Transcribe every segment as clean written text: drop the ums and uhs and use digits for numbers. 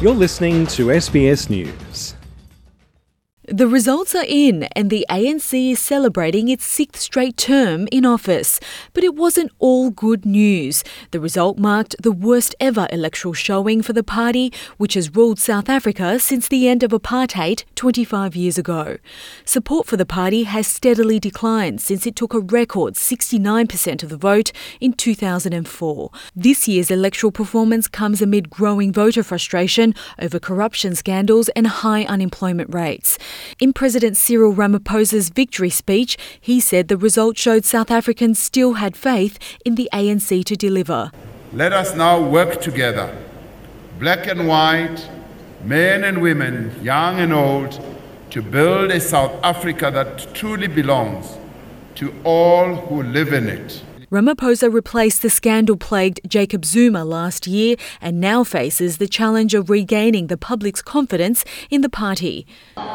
You're listening to SBS News. The results are in and the ANC is celebrating its sixth straight term in office. But it wasn't all good news. The result marked the worst ever electoral showing for the party, which has ruled South Africa since the end of apartheid 25 years ago. Support for the party has steadily declined since it took a record 69% of the vote in 2004. This year's electoral performance comes amid growing voter frustration over corruption scandals and high unemployment rates. In President Cyril Ramaphosa's victory speech, he said the result showed South Africans still had faith in the ANC to deliver. Let us now work together, black and white, men and women, young and old, to build a South Africa that truly belongs to all who live in it. Ramaphosa replaced the scandal-plagued Jacob Zuma last year and now faces the challenge of regaining the public's confidence in the party.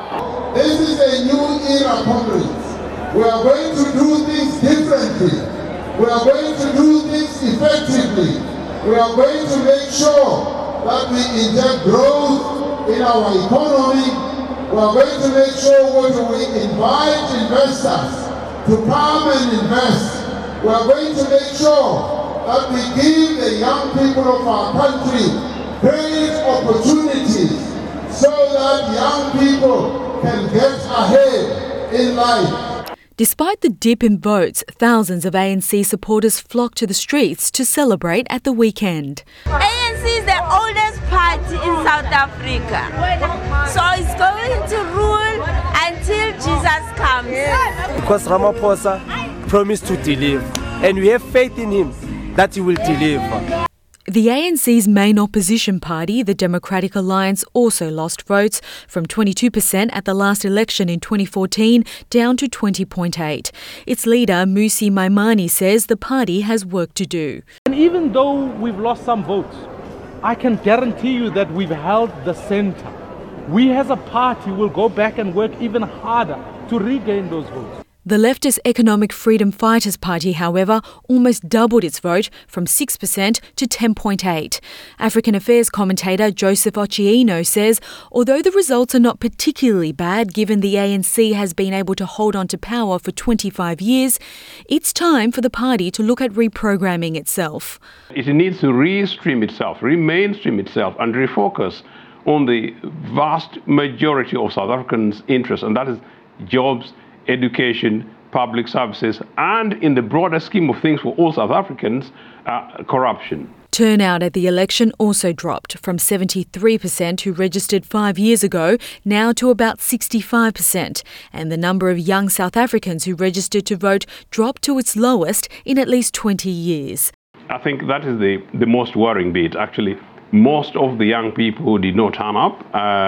This is a new era, comrades. We are going to do things differently. We are going to do things effectively. We are going to make sure that we inject growth in our economy. We are going to make sure that we invite investors to come and invest. We are going to make sure that we give the young people of our country great opportunities so that young people can get ahead in life. Despite the dip in votes, thousands of ANC supporters flocked to the streets to celebrate at the weekend. ANC is the oldest party in South Africa, so it's going to rule until Jesus comes. Because Ramaphosa promised to deliver, and we have faith in him that he will deliver. The ANC's main opposition party, the Democratic Alliance, also lost votes from 22% at the last election in 2014 down to 20.8%. Its leader, Mmusi Maimane, says the party has work to do. And even though we've lost some votes, I can guarantee you that we've held the centre. We as a party will go back and work even harder to regain those votes. The leftist Economic Freedom Fighters Party, however, almost doubled its vote from 6% to 10.8%. African Affairs commentator Joseph Ochieno says, although the results are not particularly bad given the ANC has been able to hold on to power for 25 years, it's time for the party to look at reprogramming itself. It needs to re-stream itself, re-mainstream itself and refocus on the vast majority of South Africans' interests, and that is jobs, education, public services, and in the broader scheme of things for all South Africans, corruption. Turnout at the election also dropped from 73% who registered 5 years ago now to about 65%, and the number of young South Africans who registered to vote dropped to its lowest in at least 20 years. I think that is the most worrying bit. Actually, most of the young people who did not turn up,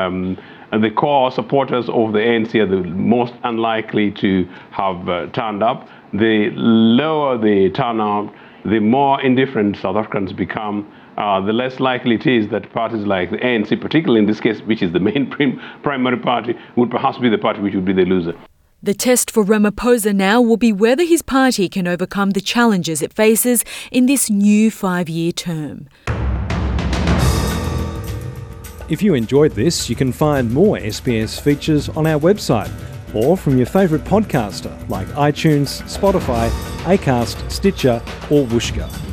and the core supporters of the ANC are the most unlikely to have turned up. The lower the turnout, the more indifferent South Africans become, the less likely it is that parties like the ANC, particularly in this case, which is the main primary party, would perhaps be the party which would be the loser. The test for Ramaphosa now will be whether his party can overcome the challenges it faces in this new 5-year term. If you enjoyed this, you can find more SBS features on our website or from your favourite podcaster like iTunes, Spotify, Acast, Stitcher or Whooshkaa.